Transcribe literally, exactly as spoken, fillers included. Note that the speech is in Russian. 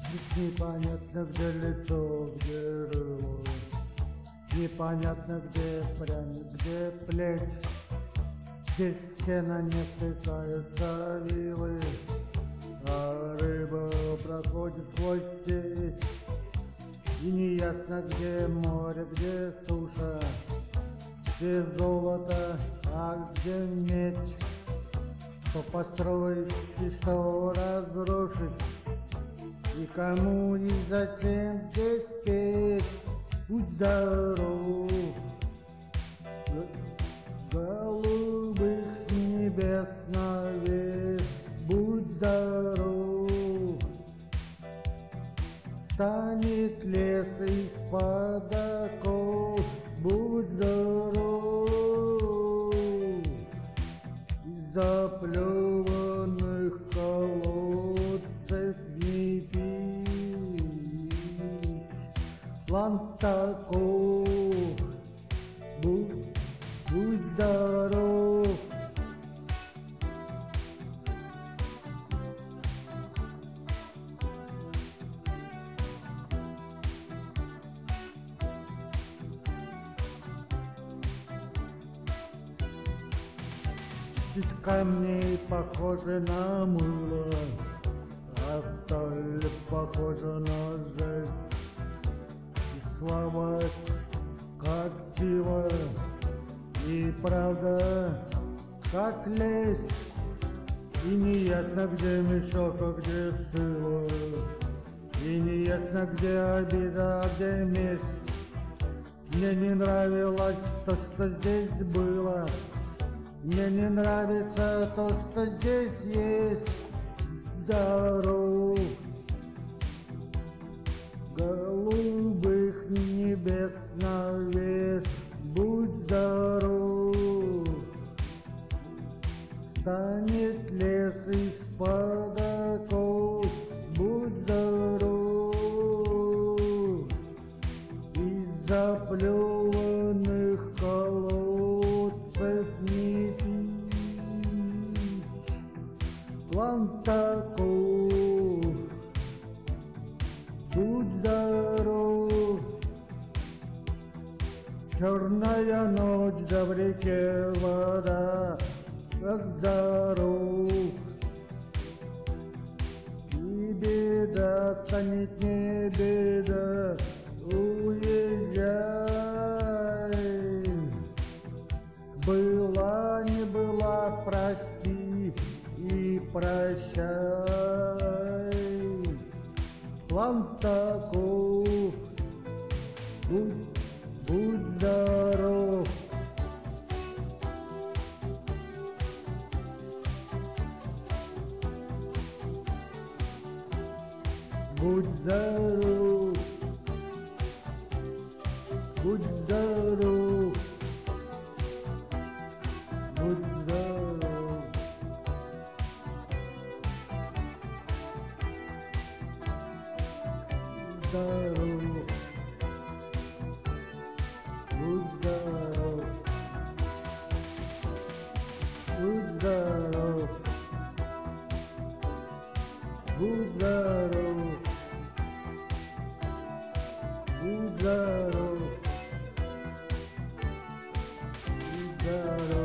Здесь непонятно, где лицо, где рыло, непонятно, где прям, где плечь. Здесь все на не стыкаются вилы, а рыба проходит сквозь сеть. И неясно, где море, где суша, где золото, а где медь. Что построить и что разрушить, и кому и зачем здесь петь. Будь здоров, голубых небес навек, будь здоров. Станет лес из-под оков, будь здоров. Из заплеванных колодцев не пить. План таков, будь, будь здоров. Из камней похоже на мыло, а сталь похожа на жесть. И слова как сила, и правда как лесть. И неясно, где мешок, а где шило, и неясно, где обида, а где месть. Мне не нравилось то, что здесь было, мне не нравится то, что здесь есть. Здоров, голубых небес навес, будь здоров. Станет лес из-под оков, будь здоров. Из заплеванных колодцев не пить. План таков, будь здоров. Черная ночь, да в реке вода, как здоров. И беда станет не беда, уезжай. Была, не была, прости и прощай. План таков, будь, будь здоров. Будь здоров, будь здоров, будь здоров. Здоров, будь здоров, будь здоров, будь здоров, будь здоров, будь здоров.